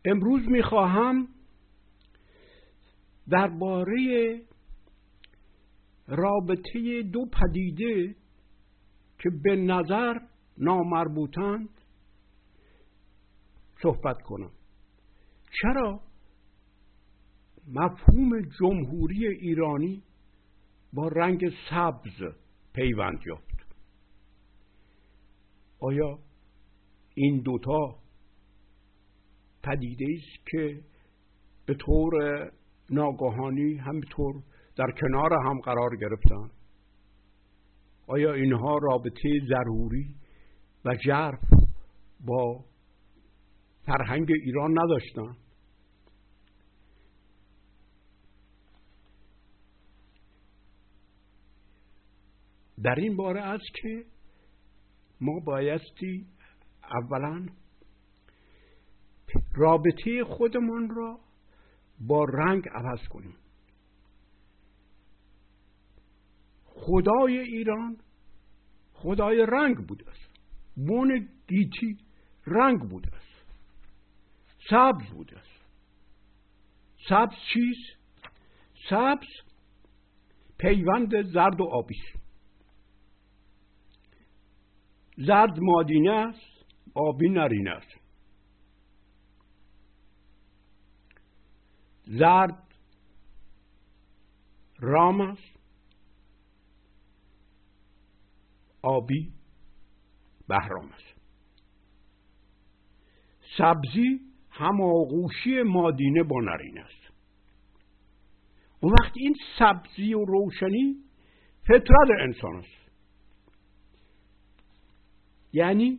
امروز میخواهم درباره رابطه دو پدیده که به نظر نامربوطند صحبت کنم. چرا مفهوم جمهوری ایرانی با رنگ سبز پیوند یافت؟ آیا این دوتا پدیده است که به طور ناگهانی همینطور در کنار هم قرار گرفتن؟ آیا اینها رابطه ضروری و ژرف با فرهنگ ایران نداشتن؟ در این باره است که ما بایستی اولا رابطه خودمان را با رنگ عوض کنیم. خدای ایران خدای رنگ بوده است. بن گیتی رنگ بوده است، سبز بوده است. سبز چیست؟ سبز پیوند زرد و آبی است. زرد مادینه است، آبی نرینه است. زرد رام است، آبی بهرام است. سبزی هماغوشی مادینه با نرینه است. اون وقت این سبزی و روشنی فطرت انسان است. یعنی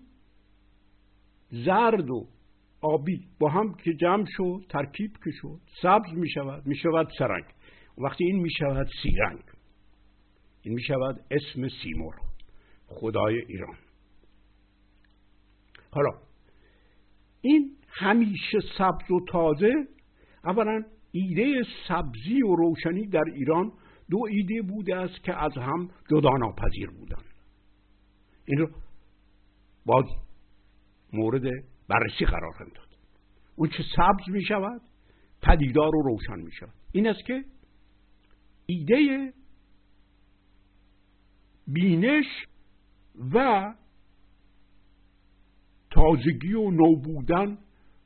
زرد و آبی با هم که جمع شد، ترکیب که شد، سبز می شود سرنگ. وقتی این می شود سیرنگ، این می شود اسم سیمرغ، خدای ایران. حالا این همیشه سبز و تازه، اولا ایده سبزی و روشنی در ایران دو ایده بوده است که از هم جدا ناپذیر بودند. این رو باز مورد بررسی قرار داد. اون چه سبز می شود پدیدار و روشن می شود. این است که ایده بینش و تازگی و نو بودن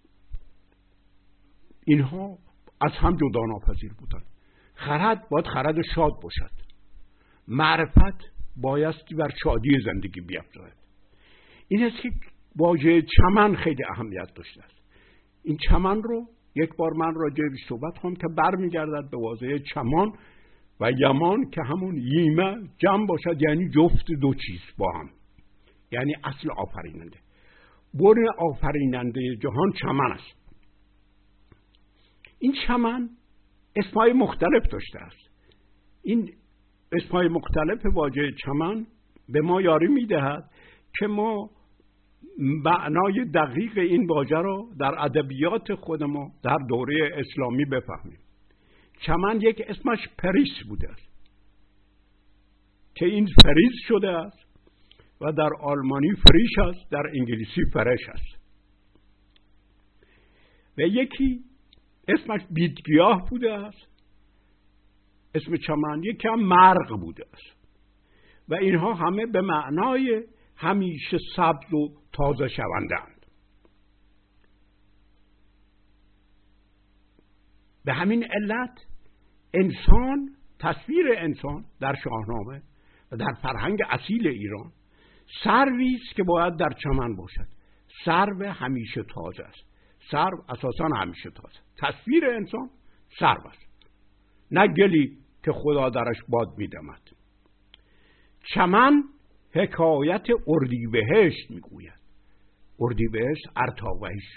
اینها از هم جدا ناپذیر بودن. خرد باید خرد شاد باشد. معرفت بایستی بر شادی زندگی بیفزاید. این است که واژه چمن خیلی اهمیت داشته است. این چمن رو یک بار من راجع بهش صحبت کنم که برمیگردد به واژه چمان و یمان که همون ییمه جمع باشد، یعنی جفت دو چیز با هم، یعنی اصل آفریننده. بن آفریننده جهان چمن است. این چمن اسمای مختلف داشته است. این اسمای مختلف واژه چمن به ما یاری میدهد که ما معنای دقیق این واژه را در ادبیات خود ما در دوره اسلامی بفهمیم. چمن یک اسمش پریس بوده است که این فریز شده است و در آلمانی فریش است، در انگلیسی فرش است. و یکی اسمش بیدگیاه بوده است، اسم چمن. یکی هم مرغ بوده است و اینها همه به معنای همیشه سبز و تازه شوندند. به همین علت انسان، تصویر انسان در شاهنامه و در فرهنگ اصیل ایران سروی است که باید در چمن باشد. سرو همیشه تازه است. سرو اساساً همیشه تازه. تصویر انسان سرو است، نه گلی که خدا درش باد میدمد. چمن حکایت اردیبهشت میگوید. اردیبهشت ارتاویش،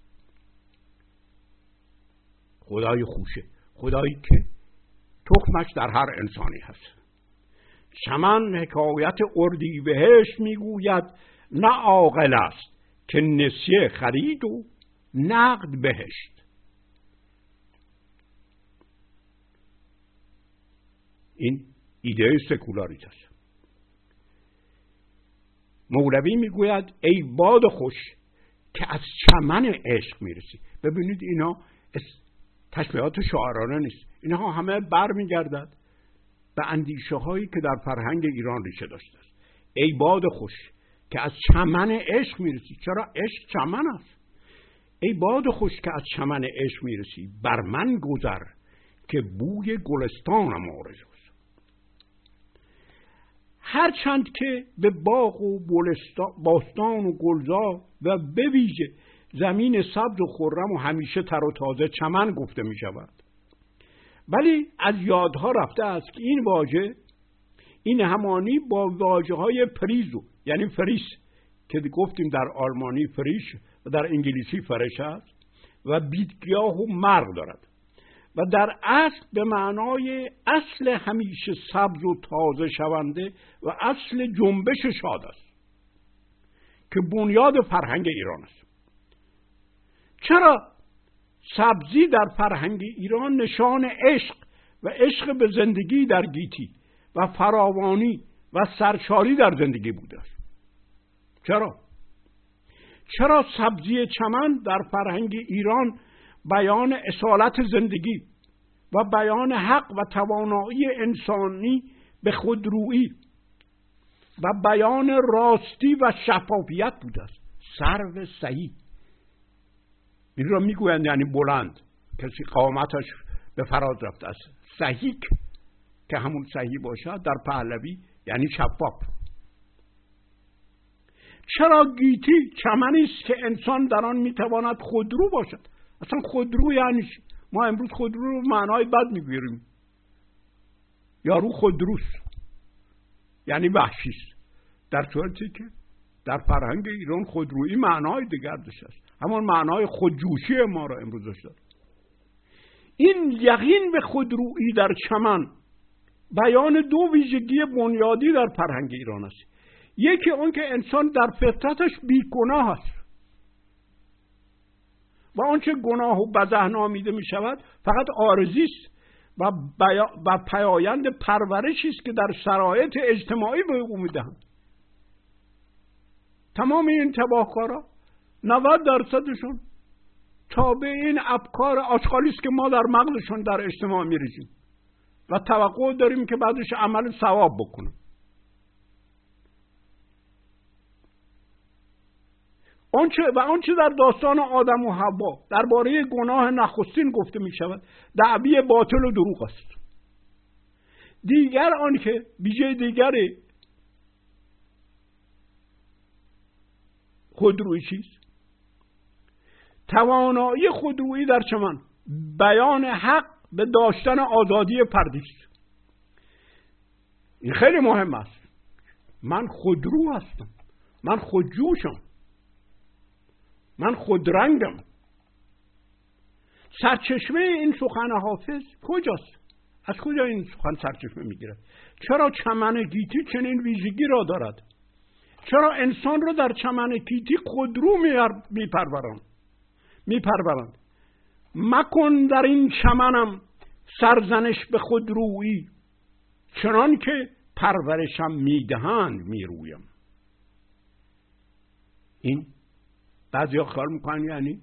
خدای خوشه، خدایی که تخمش در هر انسانی هست. چمن حکایت اردیبهشت میگوید، نه عاقل است که نسیه خرید و نقد بهشت. این ایده سکولاریت است. مولوی میگوید ای باد خوش که از چمن عشق میرسی. ببینید اینا تشبیهات شاعرانه نیست، اینها همه برمیگردد به اندیشه هایی که در فرهنگ ایران ریشه داشته است. ای باد خوش که از چمن عشق میرسی. چرا عشق چمن است؟ ای باد خوش که از چمن عشق میرسی، بر من گذر که بوی گلستانم آرزوست. هرچند که به باغ و باستان و گلزار و به ویژه زمین سبز و خرم و همیشه تر و تازه چمن گفته می شود، ولی از یادها رفته است که این واژه این همانی با واژه های پریزو، یعنی فریس که گفتیم در آلمانی فریش و در انگلیسی فرش است و بیتگیاه و مرغ دارد و در اصل به معنای اصل همیشه سبز و تازه شونده و اصل جنبش شاد است که بنیاد فرهنگ ایران است. چرا سبزی در فرهنگ ایران نشان عشق و عشق به زندگی در گیتی و فراوانی و سرشاری در زندگی بوده است؟ چرا سبزی چمن در فرهنگ ایران بیان اصالت زندگی و بیان حق و توانایی انسانی به خودرویی و بیان راستی و شفافیت بوده است؟ سرو سهی، این را میگویند یعنی بلند، کسی قامتش به فراز رفته است. سهیک که همون سهی باشد در پهلوی یعنی شفاف. چرا گیتی چمنی است که انسان در آن میتواند خودرو باشد؟ اصلا خودرو یعنی ما امروز خودرو رو معنای بد میگیریم، یارو خودروست یعنی وحشیست، در صورتی که در فرهنگ ایران خودرویی معنای دیگر داشته است، همون معنای خودجوشی ما را امروز داشته. این یقین به خودرویی در چمن بیان دو ویژگی بنیادی در فرهنگ ایران است. یکی اون که انسان در فطرتش بیگناه است و آنچه گناه و بزه نامیده می شود فقط عارضی است و پیایند پرورشی است که در شرایط اجتماعی به او میدهند. تمام این تباهکارا 90%شون تابع این افکار آشغالی است که ما در مغزشون در اجتماع میریزیم و توقع داریم که بعدش عمل ثواب بکنن. آنچه در داستان آدم و حوا درباره گناه نخستین گفته می شود دعوی باطل و دروغ است. دیگر آنکه ویژه دیگر خودرویی چیست؟ توانایی خودرویی در چمن بیان حق به داشتن آزادی فردی است. این خیلی مهم است. من خودرو هستم، من خودجوشم، من خودرنگم. سرچشمه این سخن حافظ کجاست؟ از کجا این سخن سرچشمه میگیرد؟ چرا چمن گیتی چنین ویژگی را دارد؟ چرا انسان را در چمن گیتی خودرو میپرورند؟ مکن در این چمنم سرزنش به خودرویی، چنان که پرورشم میدهند میرویم. این بعضی ها خیال میکنن یعنی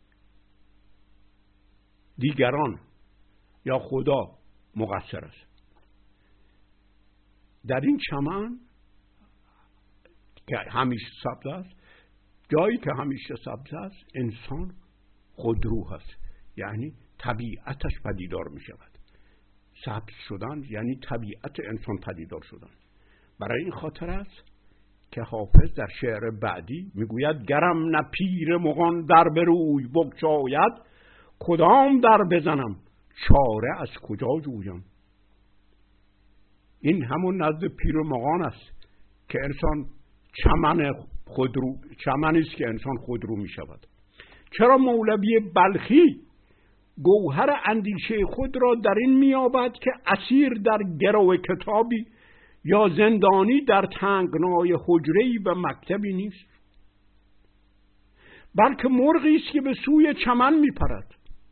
دیگران یا خدا مقصر است. در این چمن که همیشه سبز است، جایی که همیشه سبز است، انسان خودرو است، یعنی طبیعتش پدیدار می شود. سبز شدن یعنی طبیعت انسان پدیدار شدن. برای این خاطر است که حافظ در شعر بعدی میگوید گرم نه پیر مغان در بروی بگشاید، کدام در بزنم چاره از کجا جویم. این همون نزد پیر مغان است که انسان چمنی است که انسان خودرو می شود. چرا مولوی بلخی گوهر اندیشه خود را در این میابد که اسیر در گرو کتابی یا زندانی در تنگنای حجره‌ای و مکتبی نیست، بلکه مرغی است که به سوی چمن میپرد.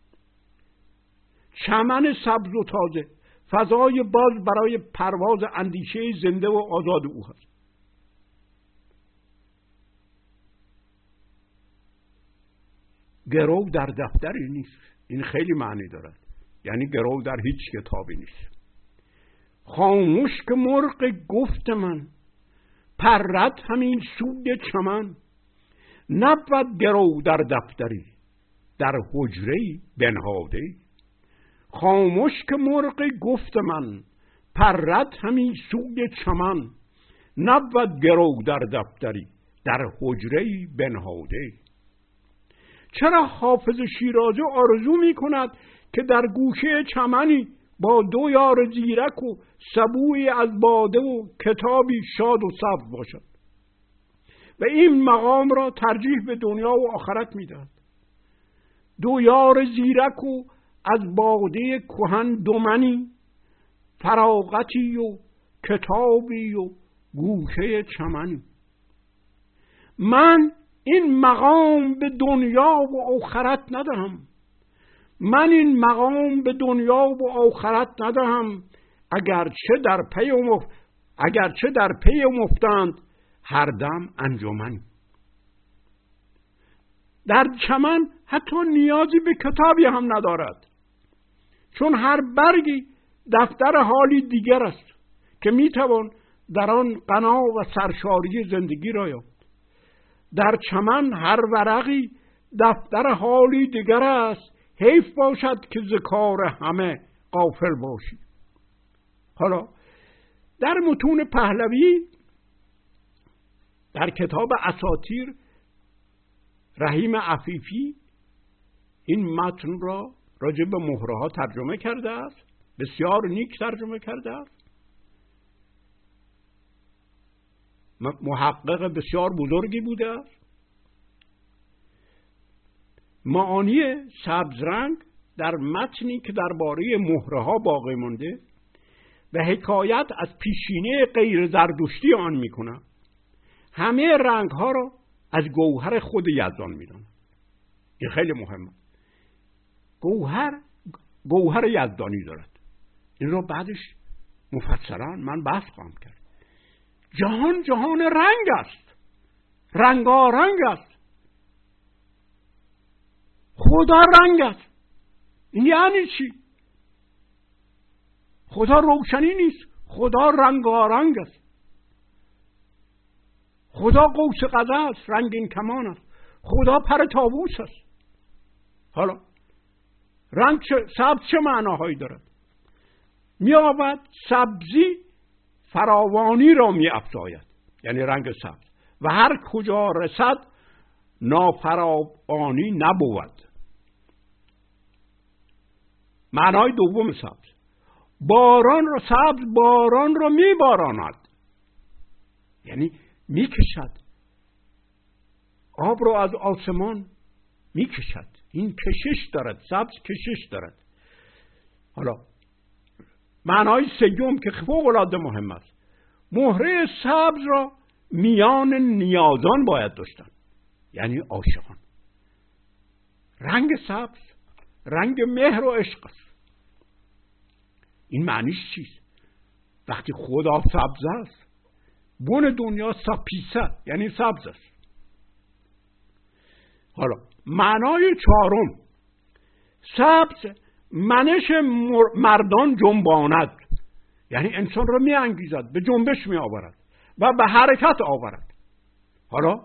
چمن سبز و تازه فضای باز برای پرواز اندیشه زنده و آزاد او هست. گرو در دفتری نیست. این خیلی معنی دارد، یعنی گرو در هیچ کتابی نیست. خاموش که مرغ گفت من، پرد همین سوی چمن. نبود گرو در دفتری، در حجره‌ای بنهاده. خاموش که مرغ گفت من، پرد همین سوی چمن. نبود گرو در دفتری، در حجره‌ای بنهاده. چرا حافظ شیرازی آرزو می کند که در گوشه چمنی با 2 یار زیرک و سبویی از باده و کتابی شاد و سبز باشد و این مقام را ترجیح به دنیا و آخرت می دهد. 2 یار زیرک و از باده کهن دمنی، فراغتی و کتابی و گوشه چمنی. من این مقام به دنیا و آخرت ندهم. من این مقام به دنیا و آخرت ندهم. اگرچه در پی مفتند هر دم انجمنی. در چمن حتی نیازی به کتابی هم ندارد، چون هر برگی دفتر حالی دیگر است که میتوان در آن غنا و سرشاری زندگی را یافت. در چمن هر ورقی دفتر حالی دیگر است. حیف باشد که ز کار همه غافل باشی. حالا در متون پهلوی در کتاب اساطیر رحیم عفیفی این متن را راجع به مهره ها ترجمه کرده است. بسیار نیک ترجمه کرده است. محقق بسیار بزرگی بوده است. معانی سبز رنگ در متنی که درباره مهره ها باقی مانده و حکایت از پیشینه غیر زردشتی آن میکنه، همه رنگ ها را از گوهر خود یزدان میدونه. این خیلی مهمه. گوهر یزدانی دارد. این را بعدش مفصلا من بحث خواهم کرد. جهان رنگ است، رنگارنگ است. خدا رنگ است. این یعنی چی؟ خدا روشنی نیست، خدا رنگارنگ است. خدا قوس قزح است، رنگین کمان است. خدا پر طاووس است. حالا رنگ سبز چه معناهایی دارد؟ می‌یابد سبزی فراوانی را می‌افزاید، یعنی رنگ سبز، و هر کجا رسد نافراوانی نبود. معنای دوم سبز، باران را میباراند، یعنی میکشد، آب را از آسمان میکشد. این کشش دارد، سبز کشش دارد. حالا معنای سوم که فوق العاده مهم است، مهره سبز را میان نیازان باید داشتن، یعنی عاشقان. رنگ سبز رنگ مهر و عشق است. این معنیش چیست؟ وقتی خدا سبز است، بن دنیا سپیسه، یعنی سبز است. حالا معنای چهارم، سبز منش مردان جنباند، یعنی انسان را می انگیزد، به جنبش می آورد و به حرکت آورد. حالا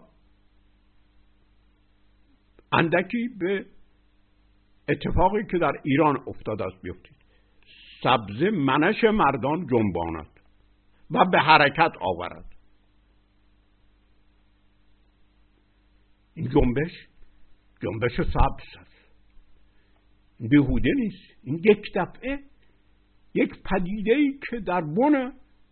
اندکی به اتفاقی که در ایران افتاده است بیفتید. سبز منش مردان جنباند و به حرکت آورد. این جنبش سبز است، بیهوده نیست. این یک دفعه یک پدیده‌ای که در بن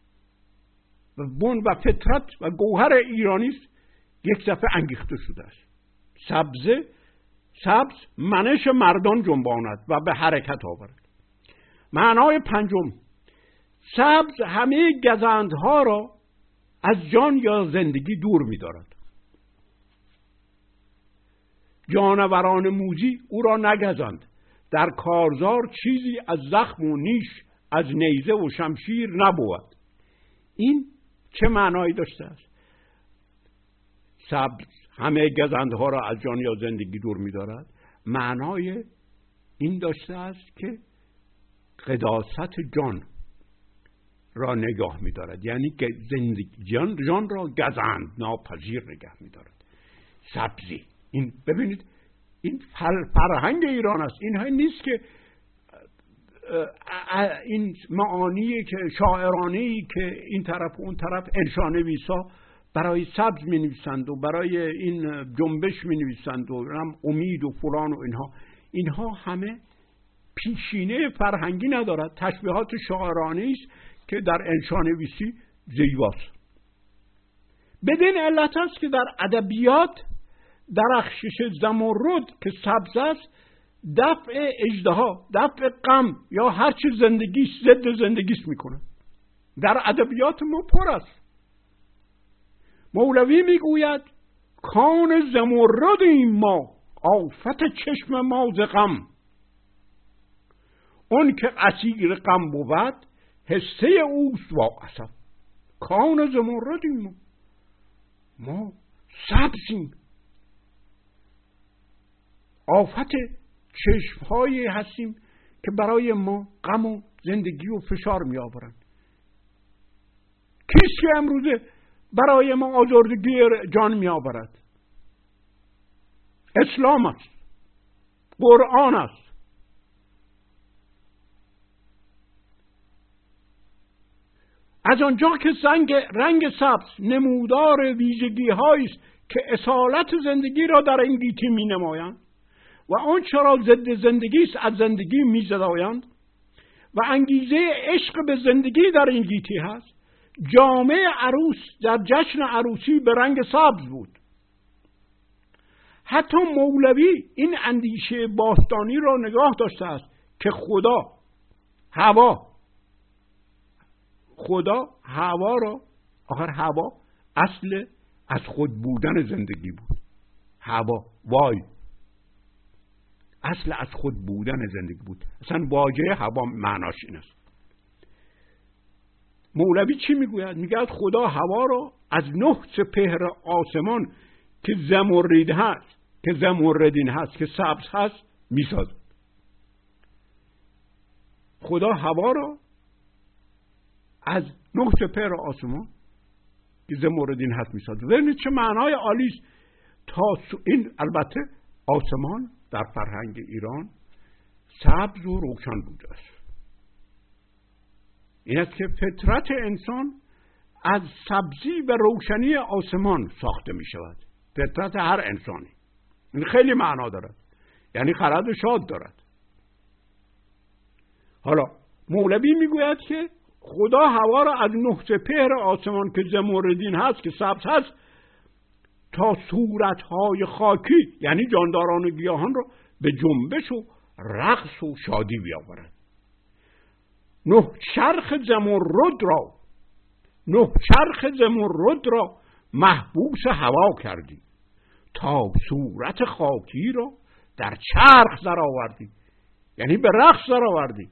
و فطرت و گوهر ایرانی است، یک دفعه انگیخته شده است. سبز منش مردان جنباند و به حرکت آورد. معنای پنجم، سبز همه گزندها را از جان یا زندگی دور می دارد. جانوران موذی او را نگزند، در کارزار چیزی از زخم و نیش، از نیزه و شمشیر نبود. این چه معنایی داشته است؟ سبز همه گزندها را از جان یا زندگی دور می دارد معنای این داشته است که قداست جان را نگاه می‌دارد، یعنی که زندگی جان را گزند ناپذیر نگاه می‌دارد. سبزی، این ببینید این فرهنگ ایران است. این نیست که این معانی که شاعرانه‌ای که این طرف و اون طرف انشانویسا برای سبز می‌نویسند و برای این جنبش می‌نویسند و امید و فلان و اینها همه پیشینه فرهنگی ندارد، تشبیهات شاعرانه‌ای است که در انشانویسی زیباست. بدین علت است که در ادبیات درخشش زمرد که سبز است دفع اژدها، دفع غم یا هر چه زندگی ضد زندگیست میکنه. در ادبیات ما پر است. مولوی میگوید کان زمردیم ما، آفت چشم ما ز غم. اون که اسیر غم بود حصه اوست وا اسف. کان زمردیم ما سبزیم. آفت چشم‌هایی هستیم که برای ما غم و زندگی و فشار می آورند. کیست که امروزه برای ما آزردگی جان می آورد؟ اسلام است، قرآن است. از آنجا که رنگ سبز نمودار ویژگی هایی است که اصالت زندگی را در این گیتی می نمایند و آنچه را ضد زندگی است از زندگی می زدایند و انگیزه عشق به زندگی در این گیتی هست، جامه عروس در جشن عروسی به رنگ سبز بود. حتی مولوی این اندیشه باستانی را نگاه داشته است که خدا هوا را، آخر هوا اصل از خود بودن زندگی بود. هوا وای اصل از خود بودن زندگی بود. اصلا واژه هوا معناش این است. مولوی چی میگوید؟ میگوید خدا هوا را از 9 سپهر آسمان که زمردین هست که سبز هست میسازد. خدا هوا را از 9 سپهر آسمان که زمردین هست میسازد. ببینید چه معنای عالی است. این البته آسمان در فرهنگ ایران سبز و روشن بوده است. این است که فطرت انسان از سبزی و روشنی آسمان ساخته می شود. فطرت هر انسانی. این خیلی معنا دارد، یعنی خرد و شاد دارد. حالا مولوی می گوید که خدا هوا را از 9 سپهر آسمان که زمردین هست که سبز هست تا صورتهای خاکی یعنی جانداران و گیاهان را به جنبش و رقص و شادی بیاورد. 9 چرخ زمرد را محبوس هوا کردی، تا صورت خاکی را در چرخ در آوردی، یعنی به رقص در آوردی.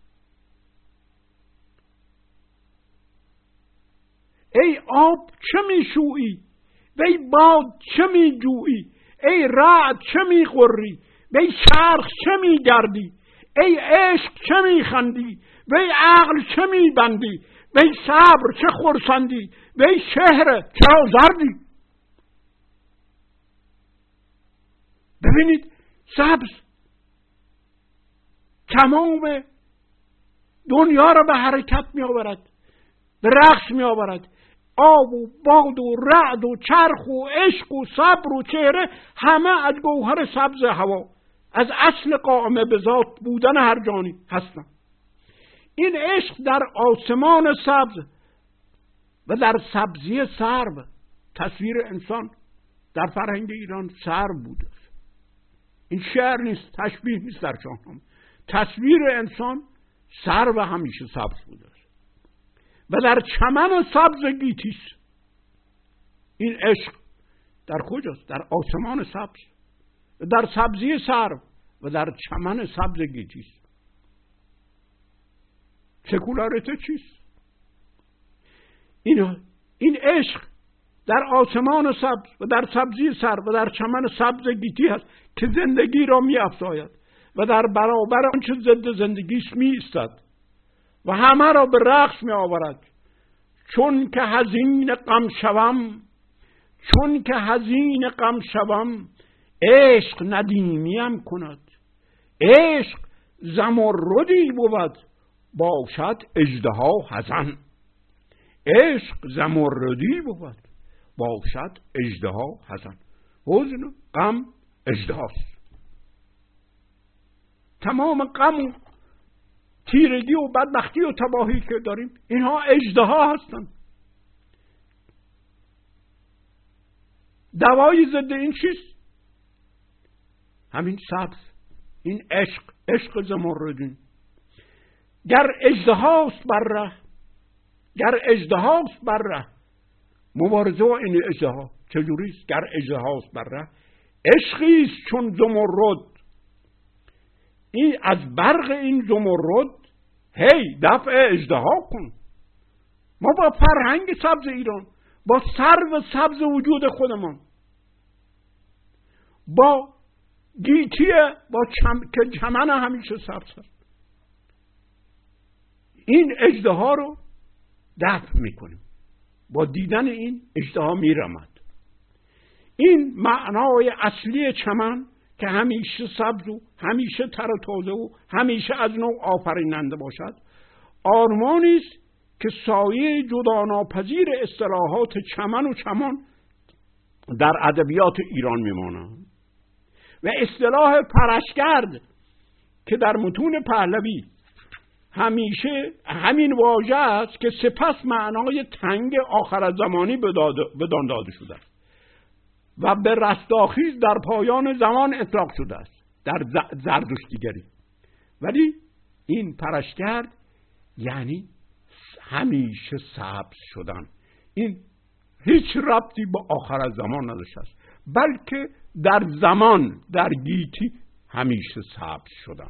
ای آب چه می شویی؟ وی باد چه می جویی؟ ای رعد چه می غری؟ وی چرخ چه می گردی؟ ای عشق چه می خندی؟ وی عقل چه می بندی؟ وی صبر چه خرسندی؟ وی چهره چه آزردی؟ ببینید سبز تمام دنیا را به حرکت می آورد، به رقص می آورد. آب و باد و رعد و چرخ و عشق و صبر و چهره همه از گوهر سبز هوا، از اصل قائم به ذات بودن هر جانی هستند. این عشق در آسمان سبز و در سبزی سرو، تصویر انسان در فرهنگ ایران سرو بوده. این شعر نیست، تشبیه نیست در شاهنامه. تصویر انسان سرو همیشه سبز بوده و در چمن سبز گیتیس. این عشق در کجاست؟ در آسمان سبز، در سبزی سرو و در چمن سبز گیتیس. سکولاریته چیست؟ این عشق در آسمان سبز و در سبزی سر و در چمن سبز گیتی هست که زندگی را می افزاید و در برابر آنچه ضد زندگیش می ایستد و همه را به رقص می آورد. چون که حزین غم شوم، چون که حزین غم شوم، عشق ندیمیم کند. عشق زمردی بود باشد اژدها حزن. عشق زمردی بود باشد اژدها حزن. حزن، غم، اژدهاست. تمام غم و تیرگی و بدبختی و تباهی که داریم اینها اژدها هستند. دوای ضد این چیست؟ همین سبز، این عشق، عشق زمردین. گر اژدهاست بر ره، گر اژدهاست بر ره، مبارزه با این اژدها چجوریست؟ گر اژدهاست بر ره، عشقیست چون زمرد. این از برق این زمرد هی دفع اژدها کن. ما با فرهنگ سبز ایران، با سرو سبز وجود خودمان، با گیتی که چمن همیشه سبز هست، این اژدها رو دفع میکنیم. با دیدن این اژدها میرمد. این معنای اصلی چمن که همیشه سبز و همیشه تر و تازه و همیشه از نو آفریننده باشد، آرمانی است که سایه جداناپذیر اصطلاحات چمن و چمان در ادبیات ایران میماند و اصطلاح پرشگرد که در متون پهلوی همیشه همین واژه است که سپس معنای تنگ آخرالزمانی بدان داده شده است و به رستاخیز در پایان زمان اطلاق شده است در زردشتیگری. ولی این پرشگرد یعنی همیشه سبز شدن. این هیچ ربطی با آخرالزمان نداشته است، بلکه در زمان، در گیتی همیشه سبز شدن.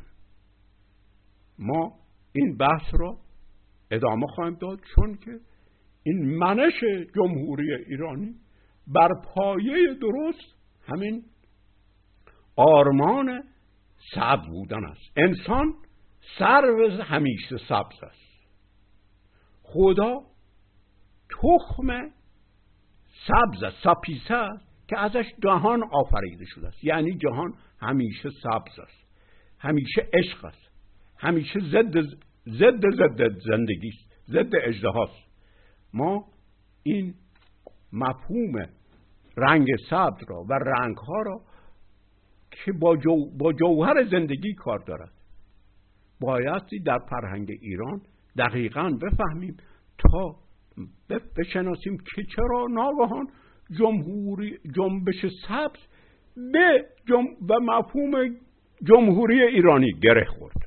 ما این بحث را ادامه خواهیم داد، چون که این منش جمهوری ایرانی بر پایه درست همین آرمان سبز بودن است. انسان سرو همیشه سبز است. خدا تخم سبز است، ساپیسه است که ازش جهان آفریده شده است. یعنی جهان همیشه سبز است، همیشه عشق است، همیشه ضد زندگی است، ضد اژدهاست. ما این مفهوم رنگ سبز را و رنگ ها را که با جوهر زندگی کار دارد بایستی در فرهنگ ایران دقیقاً بفهمیم تا بشناسیم که چرا ناگهان جنبش سبز به مفهوم جمهوری ایرانی گره خورد.